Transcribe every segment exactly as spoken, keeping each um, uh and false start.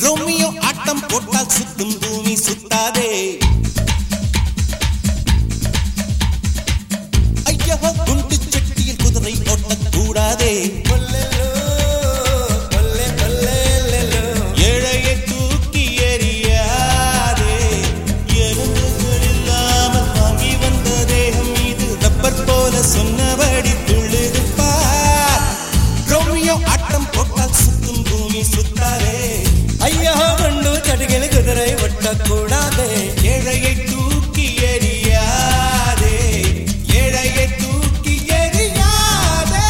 Romeo ஆட்டம் போட்டால் சுத்தும் பூமி சுத்தாதே. ஐயா குண்டு சட்டியில் குதிரை ஓட்டக்கூடாதே. ஏழையை தூக்கி எறியாதே. எறும்புகள் இல்லாமல் வாங்கி வந்த தேகம் இது ரப்பர் போல சொன்னபடி துள்ளிருப்பார். ரோமியோ ஆட்டம் போட்டால் சுத்தும் பூமி சுத்தாதே. ஐயா குண்டு சட்டியில் குதிரை ஓட்டக்கூடாதே. ஏழையை தூக்கி எறியாதே. ஏழையை தூக்கி எறியாதே.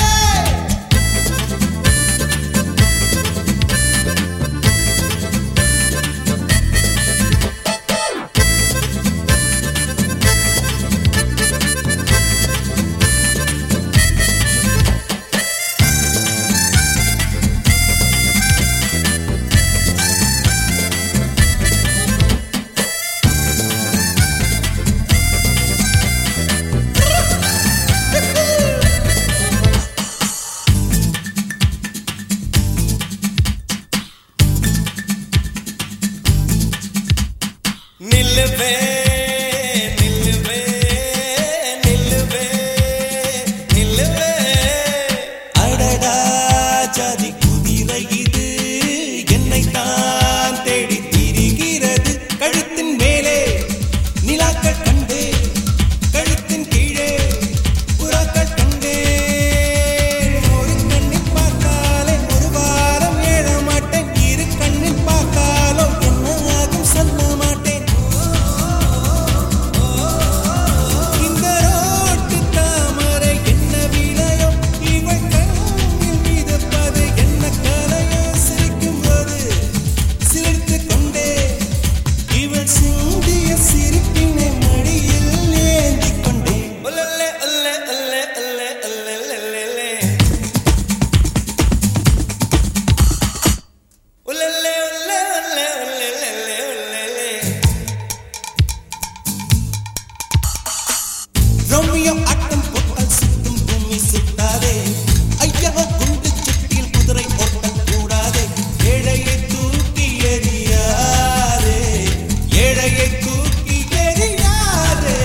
நில்லுவே நில்லுவே நில்லுவே நில்லுவே. அடடா ஜாதி குதிரை இது என்னை தான் தேடி திரிகிறது. கழுத்தின் மேலே நிலாக்கள் கண்டே, கழுத்தின் கீழே புறாக்கள் கண்டே. ஒரு கண்ணில் பார்த்தாலே ஒரு வாரம் ஏழ மாட்டேன். இரு கண்ணில் பார்த்தாலோ என்ன ஆகும் சொல்ல மாட்டேன். இந்த ரோட்டு தாமரை என்ன விலையோ, இவள் கண்ணில் மிதப்பது என்ன கலையோ. சிரிக்கும் போது சிரித்து கொண்டே இவள் சிந்திய சிரிப்பினை மடியில் ஏந்திக் கொண்டே. ஒல்லல்லே ஒல்லே ஒல்லே ஒல்லே ஒல்லே ஒல்லே ஒல்லல்லே ஒல்லே ஒல்லே ஒல்லே ஒல்லே. ரோமியோ ஆட்டம் போட்டால் சுத்தும் பூமி சுத்தாதே. ஐயா குண்டு சட்டியில் குதிரை ஓட்டக்கூடாதே. ஏழையை தூக்கி எறியாதே. ஏழையை தூக்கி எறியாதே.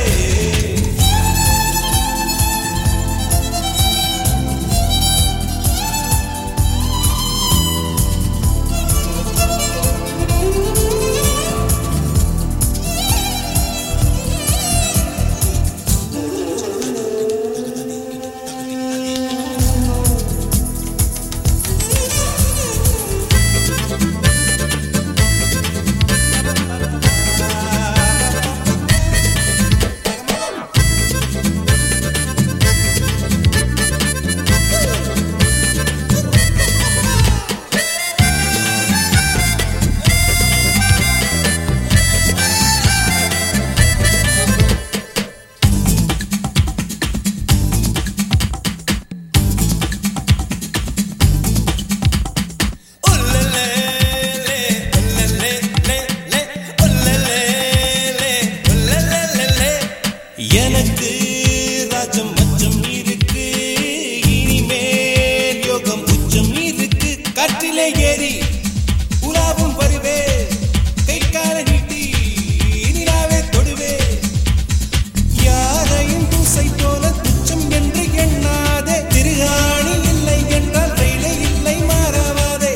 எனக்கு ராஜம் மச்சம் இருக்கு. இனிமேல் யோகம் உச்சம் இருக்கு. காற்றிலே ஏறி உலாவும் வருவே. கை கால நீட்டி நிலாவே தொடுவே. யாரையும் தூசை போல துச்சம் என்று எண்ணாதே. திருகாணி இல்லை என்றால் ரயிலே இல்லை மாறாவாதே.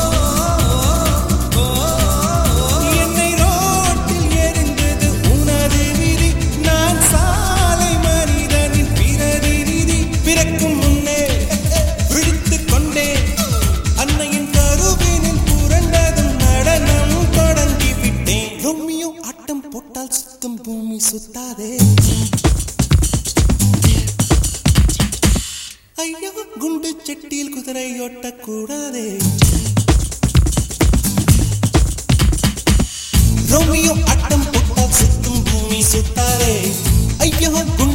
என்னை ரோட்டில் எரிந்தது உனது விதி. நான் சாலை மனிதனின் பிரதிநிதி. பிறக்கும் முன்னே விழித்துக் கொண்டேன். அன்னையின் கருவினில் புரண்டதும் நடனம் தொடங்கி விட்டேன். ரோமியோ ஆட்டம் போட்டால் சுத்தும் பூமி சுத்தாதே. ஐயோ குண்டு சட்டியில் குதிரை ஓட்டக்கூடாதே. ரோமியோ ஆட்டம் போட்டால் சுத்தும் பூமி சுத்தாதே. ஐயோ குண்டு